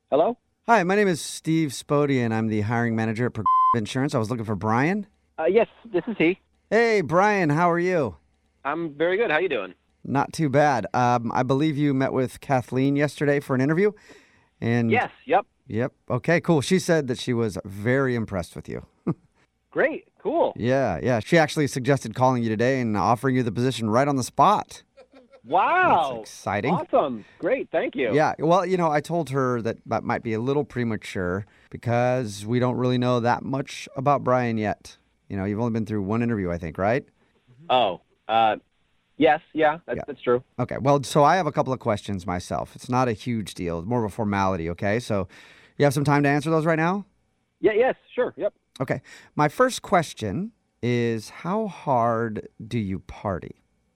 Hello? Hi, my name is Steve Spody, and I'm the hiring manager at Progressive Insurance. I was looking for Brian. Yes, this is he. Hey, Brian, how are you? I'm very good. How you doing? Not too bad. I believe you met with Kathleen yesterday for an interview. And Yes, yep. Yep. Okay, cool. She said that she was very impressed with you. Great, cool. Yeah. She actually suggested calling you today and offering you the position right on the spot. Wow. That's exciting. Awesome. Great, thank you. Yeah. Well, I told her that might be a little premature because we don't really know that much about Brian yet. You've only been through one interview, I think, right? Oh, yes, that's true. Okay. Well, so I have a couple of questions myself. It's not a huge deal. It's more of a formality, okay? So you have some time to answer those right now? Yeah, yes, sure, yep. Okay. My first question is, how hard do you party?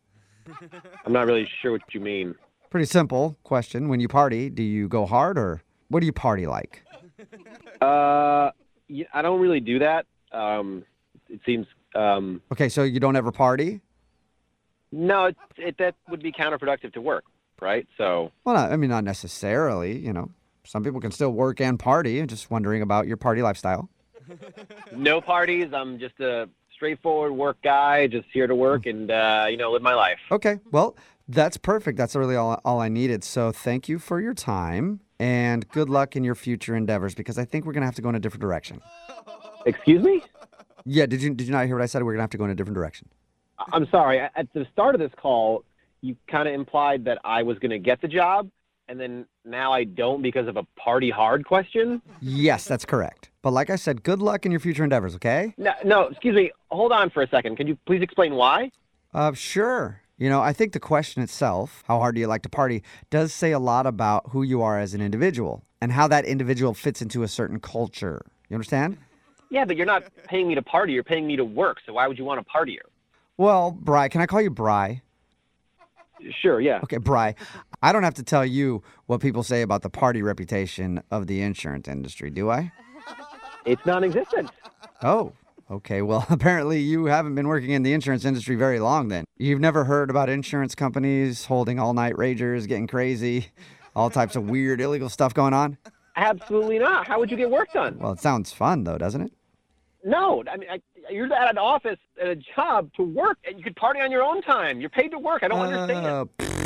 I'm not really sure what you mean. Pretty simple question. When you party, do you go hard or what do you party like? Yeah, I don't really do that. It seems, Okay, so you don't ever party? no, that would be counterproductive to work, right? So, Well, not necessarily, Some people can still work and party. I'm just wondering about your party lifestyle. no parties. I'm just a straightforward work guy, just here to work and, live my life. Okay, well, that's perfect. That's really all I needed. So thank you for your time and good luck in your future endeavors because I think we're going to have to go in a different direction. Excuse me? Yeah, did you not hear what I said? We're going to have to go in a different direction. I'm sorry. At the start of this call, you kind of implied that I was going to get the job, and then now I don't because of a party hard question? Yes, that's correct. But like I said, good luck in your future endeavors, okay? No, excuse me. Hold on for a second. Can you please explain why? Sure. I think the question itself, how hard do you like to party, does say a lot about who you are as an individual and how that individual fits into a certain culture. You understand? Yeah, but you're not paying me to party. You're paying me to work. So why would you want to party here? Well, Bri, can I call you Bri? Sure, yeah. Okay, Bri, I don't have to tell you what people say about the party reputation of the insurance industry, do I? It's non-existent. Oh, okay. Well, apparently you haven't been working in the insurance industry very long then. You've never heard about insurance companies holding all-night ragers, getting crazy, all types of weird, illegal stuff going on? Absolutely not. How would you get work done? Well, it sounds fun, though, doesn't it? No, I mean, you're at an office, at a job to work, and you could party on your own time. You're paid to work. I don't understand.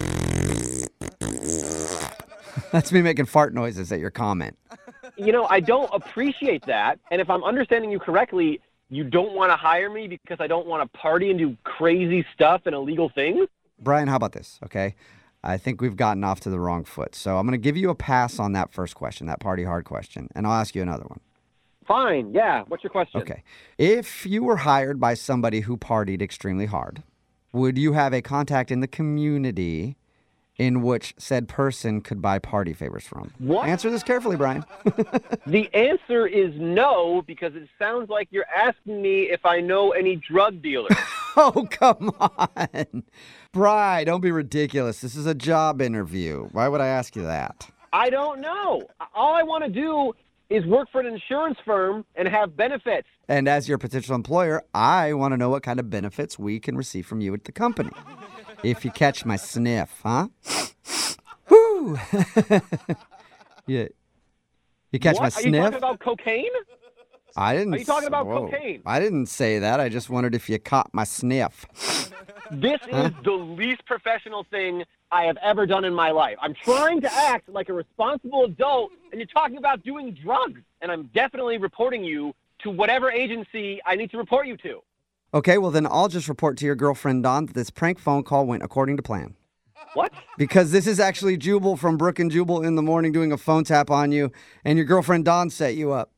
That's me making fart noises at your comment. I don't appreciate that. And if I'm understanding you correctly, you don't want to hire me because I don't want to party and do crazy stuff and illegal things? Brian, how about this, okay? I think we've gotten off to the wrong foot. So I'm going to give you a pass on that first question, that party hard question, and I'll ask you another one. Fine, yeah. What's your question? Okay. If you were hired by somebody who partied extremely hard, would you have a contact in the community in which said person could buy party favors from? What? Answer this carefully, Brian. The answer is no, because it sounds like you're asking me if I know any drug dealers. Oh, come on. Bri, don't be ridiculous. This is a job interview. Why would I ask you that? I don't know. All I want to do is work for an insurance firm and have benefits. And as your potential employer, I want to know what kind of benefits we can receive from you at the company. If you catch my sniff, huh? Whoo! Yeah. You catch my Are sniff? you talking about cocaine? I didn't. Are you talking about Whoa. cocaine? I didn't say that. I just wondered if you caught my sniff. This is the least professional thing I have ever done in my life. I'm trying to act like a responsible adult, and you're talking about doing drugs. And I'm definitely reporting you to whatever agency I need to report you to. Okay, well then I'll just report to your girlfriend Dawn that this prank phone call went according to plan. What? Because this is actually Jubal from Brook and Jubal in the Morning doing a phone tap on you, and your girlfriend Dawn set you up.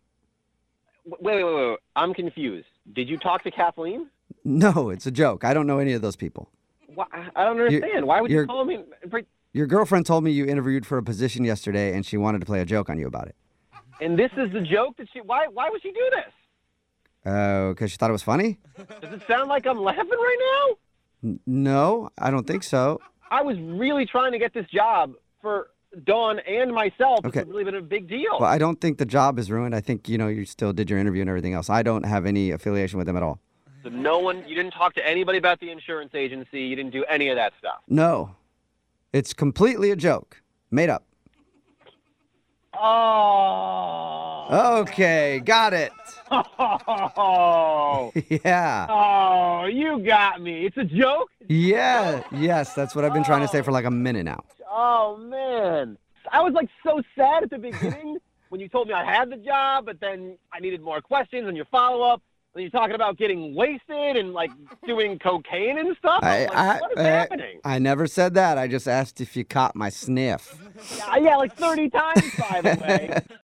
Wait. I'm confused. Did you talk to Kathleen? No, it's a joke. I don't know any of those people. I don't understand. Why would you call me? Your girlfriend told me you interviewed for a position yesterday, and she wanted to play a joke on you about it. And this is the joke that she... Why would she do this? Because she thought it was funny? Does it sound like I'm laughing right now? No, I don't think so. I was really trying to get this job for Dawn and myself. Okay. It's really been a big deal. Well, I don't think the job is ruined. I think, you still did your interview and everything else. I don't have any affiliation with them at all. So you didn't talk to anybody about the insurance agency. You didn't do any of that stuff. No. It's completely a joke. Made up. Oh. Okay, got it. Oh. Yeah. Oh, you got me. It's a joke? Yeah. Yes, that's what I've been trying to say for like a minute now. Oh, man. I was like so sad at the beginning when you told me I had the job, but then I needed more questions and your follow-up. And you're talking about getting wasted and like doing cocaine and stuff. I'm like, what is happening? I never said that. I just asked if you caught my sniff. Yeah, like 30 times, by the way.